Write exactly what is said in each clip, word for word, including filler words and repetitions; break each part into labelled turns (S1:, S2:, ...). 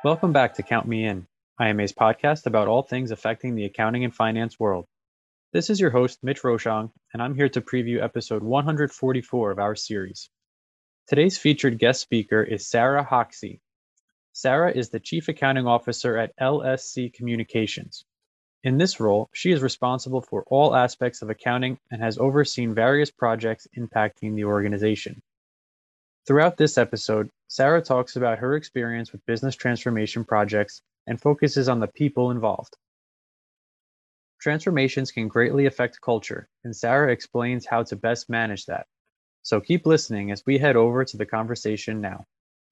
S1: Welcome back to Count Me In, I M A's podcast about all things affecting the accounting and finance world. This is your host, Mitch Rochong, and I'm here to preview episode one hundred forty-four of our series. Today's featured guest speaker is Sarah Hoxie. Sarah is the Chief Accounting Officer at L S C Communications. In this role, she is responsible for all aspects of accounting and has overseen various projects impacting the organization. Throughout this episode, Sarah talks about her experience with business transformation projects and focuses on the people involved. Transformations can greatly affect culture, and Sarah explains how to best manage that. So keep listening as we head over to the conversation now.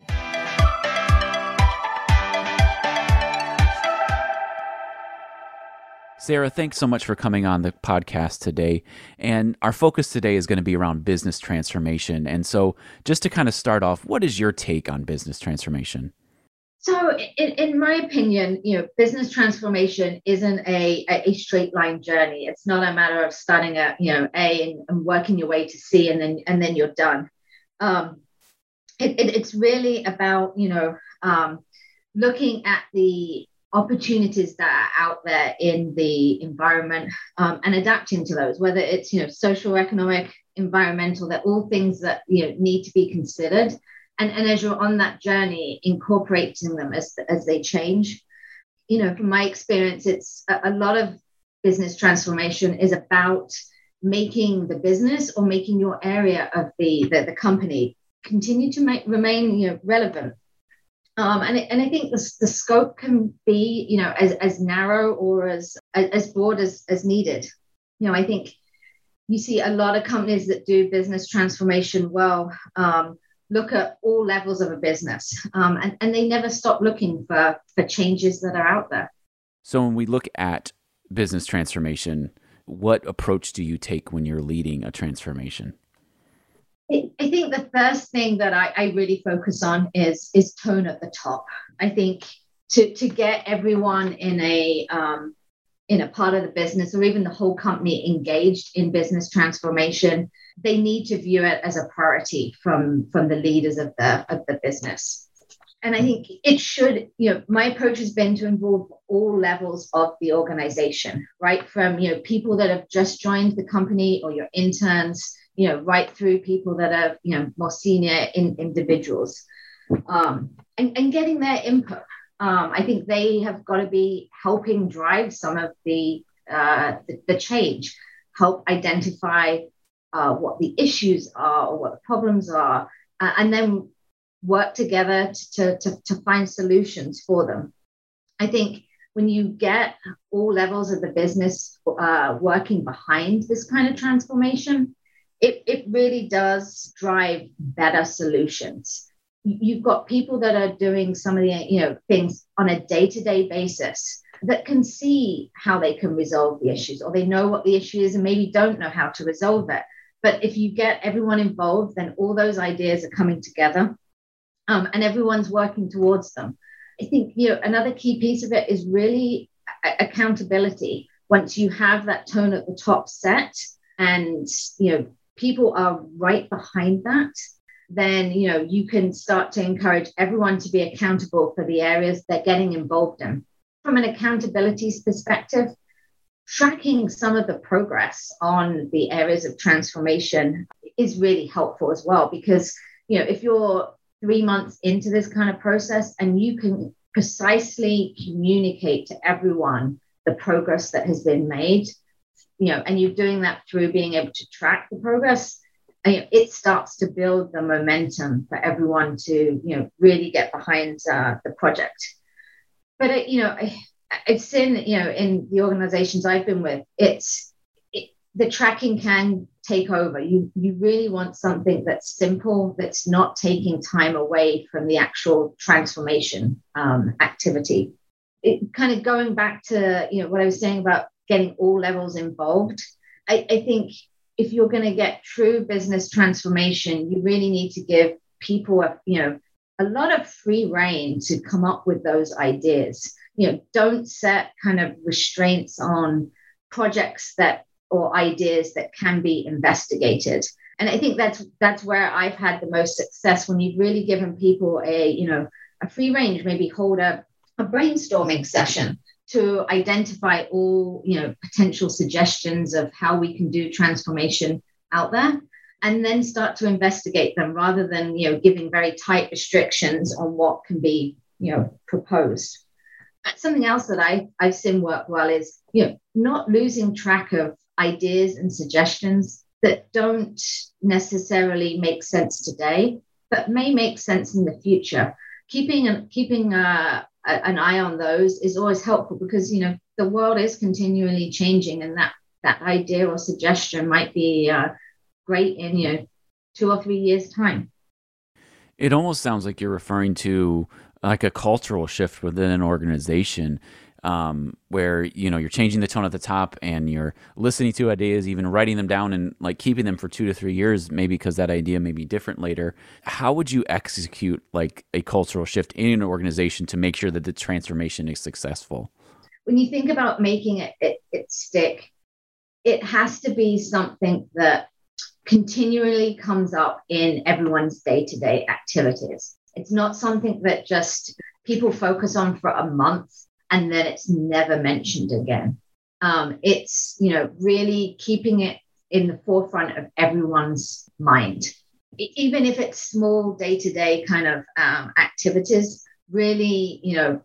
S2: Sarah, thanks so much for coming on the podcast today. And our focus today is going to be around business transformation. And so just to kind of start off, what is your take on business transformation?
S3: So in, in my opinion, you know, business transformation isn't a, a straight line journey. It's not a matter of starting at, you know, A and, and working your way to C and then and then you're done. Um, it, it, it's really about, you know, um, looking at the opportunities that are out there in the environment um, and adapting to those, whether it's, you know, social, economic, environmental, they're all things that, you know, need to be considered. And, and as you're on that journey, incorporating them as, as they change. You know, from my experience, it's a, a lot of business transformation is about making the business or making your area of the, the, the company continue to make, remain, you know, relevant. Um, and, and I think the, the scope can be, you know, as, as narrow or as, as broad as, as needed. You know, I think you see a lot of companies that do business transformation well, um, look at all levels of a business, um, and, and they never stop looking for, for changes that are out there.
S2: So when we look at business transformation, what approach do you take when you're leading a transformation?
S3: I think the first thing that I, I really focus on is, is tone at the top. I think to, to get everyone in a um, in a part of the business or even the whole company engaged in business transformation, they need to view it as a priority from, from the leaders of the, of the business. And I think it should, you know, my approach has been to involve all levels of the organization, right? From, you know, people that have just joined the company or your interns, you know, right through people that are, you know, more senior in, individuals, um, and, and getting their input. Um, I think they have got to be helping drive some of the, uh, the, the change, help identify uh, what the issues are or what the problems are, uh, and then work together to, to, to find solutions for them. I think when you get all levels of the business uh, working behind this kind of transformation, It, it really does drive better solutions. You've got people that are doing some of the, you know, things on a day-to-day basis that can see how they can resolve the issues, or they know what the issue is and maybe don't know how to resolve it. But if you get everyone involved, then all those ideas are coming together, um, and everyone's working towards them. I think, you know, another key piece of it is really a- accountability. Once you have that tone at the top set and, you know, people are right behind that, then, you know, you can start to encourage everyone to be accountable for the areas they're getting involved in. From an accountability perspective, tracking some of the progress on the areas of transformation is really helpful as well, because, you know, if you're three months into this kind of process and you can precisely communicate to everyone the progress that has been made, you know, and you're doing that through being able to track the progress, it starts to build the momentum for everyone to, you know, really get behind uh, the project. But, it, you know, I, I've seen, you know, in the organizations I've been with, it's it, the tracking can take over. You, you really want something that's simple, that's not taking time away from the actual transformation um, activity. It kind of going back to, you know, what I was saying about getting all levels involved. I, I think if you're going to get true business transformation, you really need to give people, a, you know, a lot of free rein to come up with those ideas. You know, don't set kind of restraints on projects that or ideas that can be investigated. And I think that's that's where I've had the most success, when you've really given people a, you know, a free range, maybe hold a, a brainstorming session to identify all, you know, potential suggestions of how we can do transformation out there, and then start to investigate them rather than, you know, giving very tight restrictions on what can be, you know, proposed. Something else that I, I've seen work well is, you know, not losing track of ideas and suggestions that don't necessarily make sense today, but may make sense in the future. Keeping an, keeping a, a, an eye on those is always helpful because, you know, the world is continually changing, and that, that idea or suggestion might be uh, great in, you know, two or three years' time.
S2: It almost sounds like you're referring to like a cultural shift within an organization, um, where, you know, you're changing the tone at the top and you're listening to ideas, even writing them down and like keeping them for two to three years, maybe because that idea may be different later. How would you execute like a cultural shift in an organization to make sure that the transformation is successful?
S3: When you think about making it, it, it stick, it has to be something that continually comes up in everyone's day-to-day activities. It's not something that just people focus on for a month and then it's never mentioned again. Um, it's, you know, really keeping it in the forefront of everyone's mind. Even if it's small day-to-day kind of um, activities, really, you know,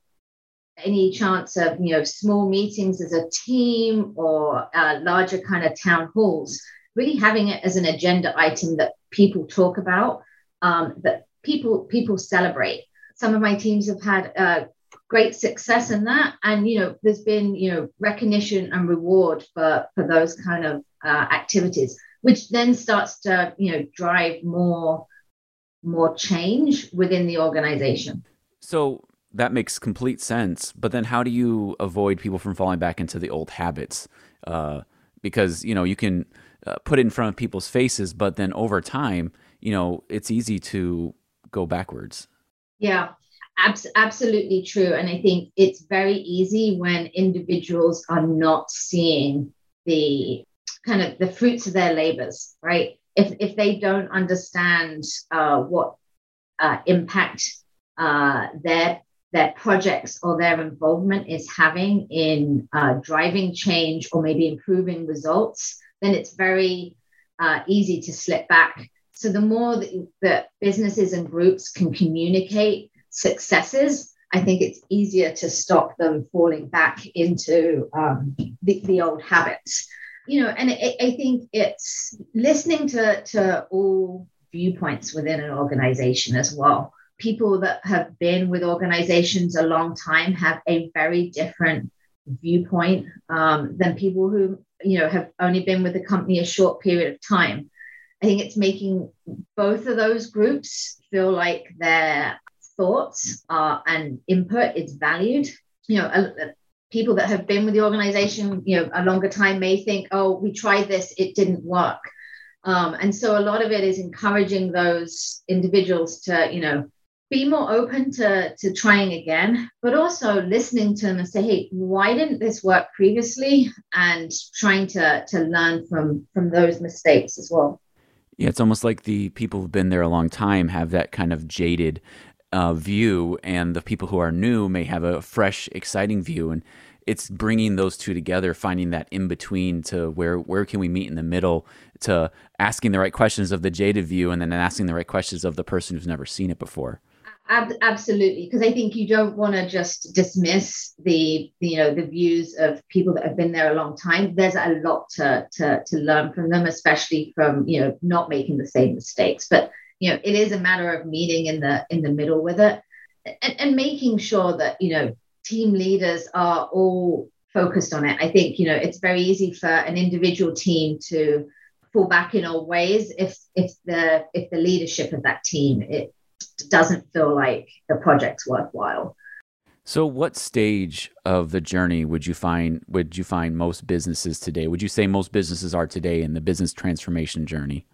S3: any chance of, you know, small meetings as a team or uh, larger kind of town halls, really having it as an agenda item that people talk about, um, that people people celebrate. Some of my teams have had uh, great success in that, and you know, there's been, you know, recognition and reward for for those kind of uh, activities, which then starts to, you know, drive more more change within the organization.
S2: So that makes complete sense. But then, how do you avoid people from falling back into the old habits? Uh, because you know, you can uh, put it in front of people's faces, but then over time, you know, it's easy to go backwards.
S3: Yeah, abs- absolutely true. And I think it's very easy when individuals are not seeing the kind of the fruits of their labors, right? If if they don't understand uh, what uh, impact uh, their their projects or their involvement is having in uh, driving change or maybe improving results, then it's very uh, easy to slip back. So the more that, that businesses and groups can communicate successes, I think it's easier to stop them falling back into um, the, the old habits. You know, and I, I think it's listening to, to all viewpoints within an organization as well. People that have been with organizations a long time have a very different viewpoint um, than people who, you know, have only been with the company a short period of time. I think it's making both of those groups feel like their thoughts are, and input is valued. You know, uh, people that have been with the organization, you know, a longer time may think, oh, we tried this, it didn't work. Um, and so a lot of it is encouraging those individuals to, you know, be more open to, to trying again, but also listening to them and say, hey, why didn't this work previously? And trying to, to learn from, from those mistakes as well.
S2: Yeah, it's almost like the people who've been there a long time have that kind of jaded uh, view, and the people who are new may have a fresh, exciting view. And it's bringing those two together, finding that in between to where where can we meet in the middle, to asking the right questions of the jaded view, and then asking the right questions of the person who's never seen it before.
S3: Ab- absolutely, because I think you don't want to just dismiss the, the you know the views of people that have been there a long time. There's a lot to to to learn from them, especially from, you know, not making the same mistakes. But you know, it is a matter of meeting in the in the middle with it, and, and making sure that, you know, team leaders are all focused on it. I think, you know, it's very easy for an individual team to fall back in old ways if if the if the leadership of that team it doesn't feel like the project's worthwhile.
S2: So what stage of the journey would you find would you find most businesses today? Would you say most businesses are today in the business transformation journey?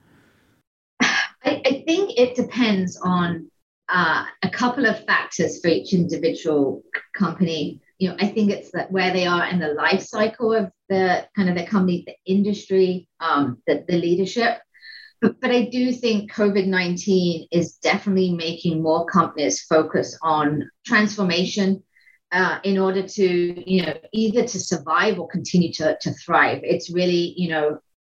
S3: I, I think it depends on uh, a couple of factors for each individual company. You know, I think it's that where they are in the life cycle of the kind of the company, the industry, um, the, the leadership. but, but I do think COVID nineteen is definitely making more companies focus on transformation uh, in order to, you know, either to survive or continue to, to thrive. It's really, you know,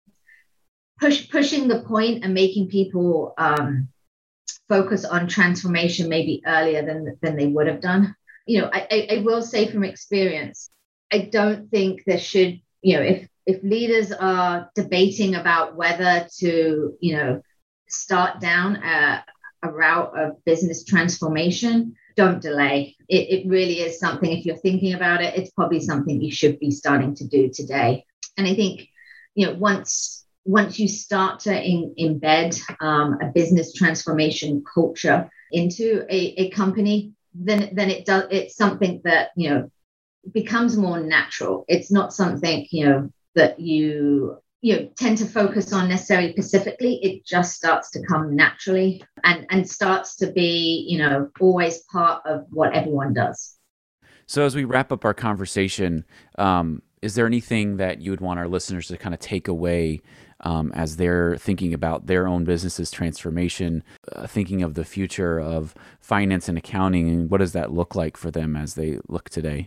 S3: push, pushing the point and making people um, focus on transformation maybe earlier than, than they would have done. You know, I, I, I will say from experience, I don't think there should, you know, if if leaders are debating about whether to, you know, start down a, a route of business transformation, don't delay. It, it really is something, if you're thinking about it, it's probably something you should be starting to do today. And I think, you know, once once you start to in, embed um, a business transformation culture into a, a company, then then it does, it's something that, you know, becomes more natural. It's not something, you know, that you you know, tend to focus on necessarily specifically. It just starts to come naturally and, and starts to be, you know, always part of what everyone does.
S2: So as we wrap up our conversation, um, is there anything that you would want our listeners to kind of take away um, as they're thinking about their own business's transformation, uh, thinking of the future of finance and accounting, and what does that look like for them as they look today?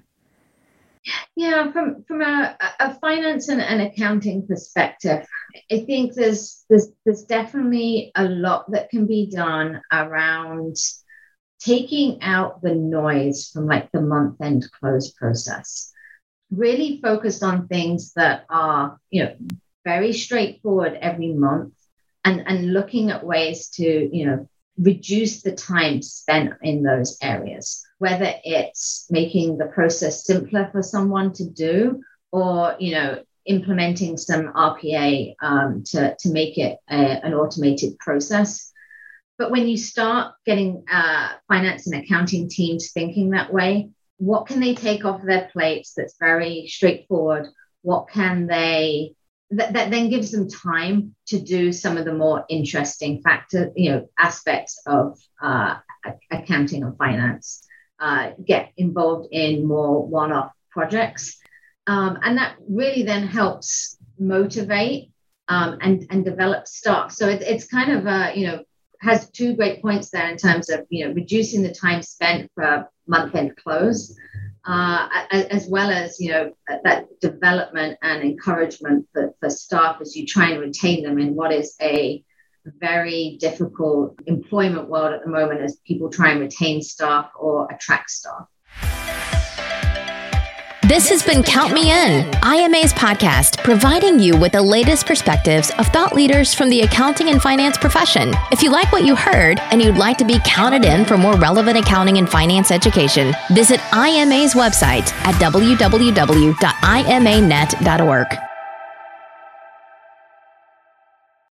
S3: Yeah, from from a, a finance and an accounting perspective, I think there's there's there's definitely a lot that can be done around taking out the noise from like the month-end close process. Really focused on things that are, you know, very straightforward every month, and and looking at ways to, you know, reduce the time spent in those areas, whether it's making the process simpler for someone to do, or, you know, implementing some R P A um, to, to make it a, an automated process. But when you start getting uh, finance and accounting teams thinking that way, what can they take off their plates that's very straightforward? What can they That, that then gives them time to do some of the more interesting factor, you know, aspects of uh, accounting and finance, uh, get involved in more one-off projects. Um, and that really then helps motivate um, and, and develop stock. So it, it's kind of, uh, you know, has two great points there in terms of, you know, reducing the time spent for month-end close, Uh, as well as, you know, that development and encouragement for, for staff as you try and retain them in what is a very difficult employment world at the moment as people try and retain staff or attract staff.
S4: This has been Count Me In, I M A's podcast, providing you with the latest perspectives of thought leaders from the accounting and finance profession. If you like what you heard and you'd like to be counted in for more relevant accounting and finance education, visit I M A's website at w w w dot i m a net dot org.